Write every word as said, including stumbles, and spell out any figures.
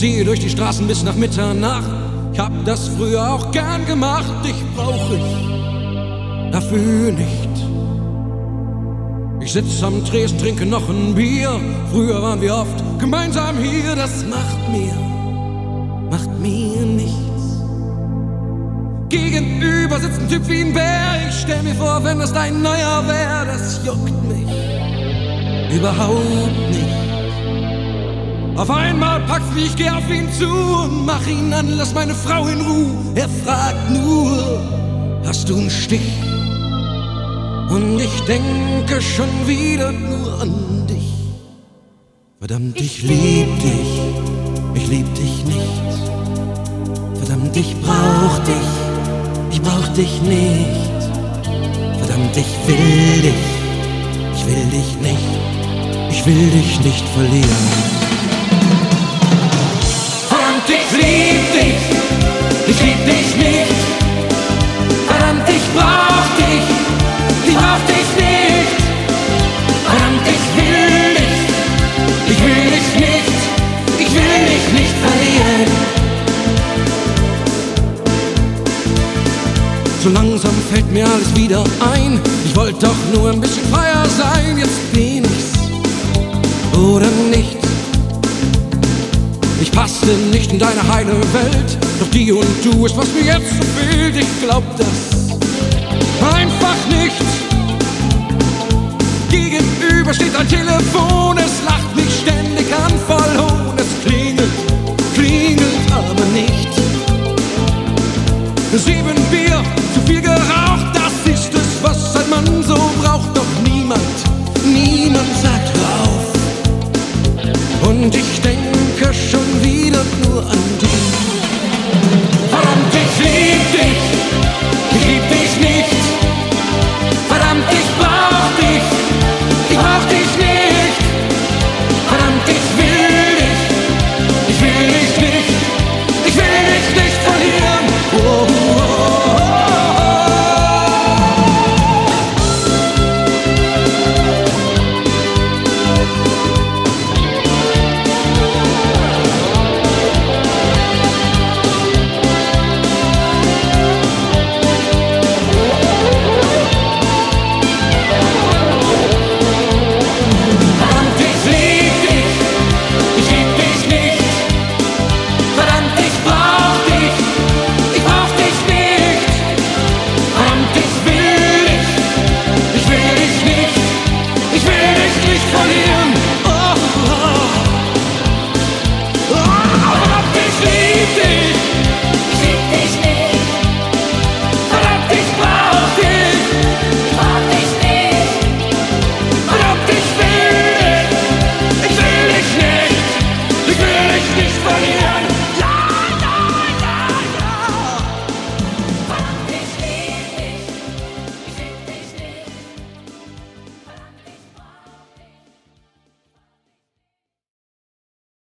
ziehe durch die Straßen bis nach Mitternacht. Ich hab das früher auch gern gemacht, dich brauch ich dafür nicht. Ich sitz am Tresen, trinke noch ein Bier. Früher waren wir oft gemeinsam hier. Das macht mir, macht mir nichts. Gegenüber sitzt ein Typ wie ein Bär. Ich stell mir vor, wenn das dein neuer wär. Das juckt mich überhaupt nicht. Auf einmal packt's mich, ich geh auf ihn zu und mach ihn an, lass meine Frau in Ruhe. Er fragt nur, hast du einen Stich? Und ich denke schon wieder nur an dich. Verdammt, ich lieb dich, ich lieb dich nicht. Verdammt, ich brauch dich, ich brauch dich nicht. Verdammt, ich will dich, ich will dich nicht. Ich will dich nicht verlieren. Verdammt, ich lieb dich, ich lieb dich nicht. Verdammt, ich brauch dich, ich brauch dich nicht. Verdammt, ich will dich, ich will dich nicht. Ich will dich nicht verlieren. So langsam fällt mir alles wieder ein. Ich wollte doch nur ein bisschen freier sein. Jetzt bin ich's oder nichts. Ich passte nicht in deine heile Welt, doch die und du ist, was mir jetzt so fehlt. Ich glaub das einfach nicht. Gegenüber steht ein Telefon.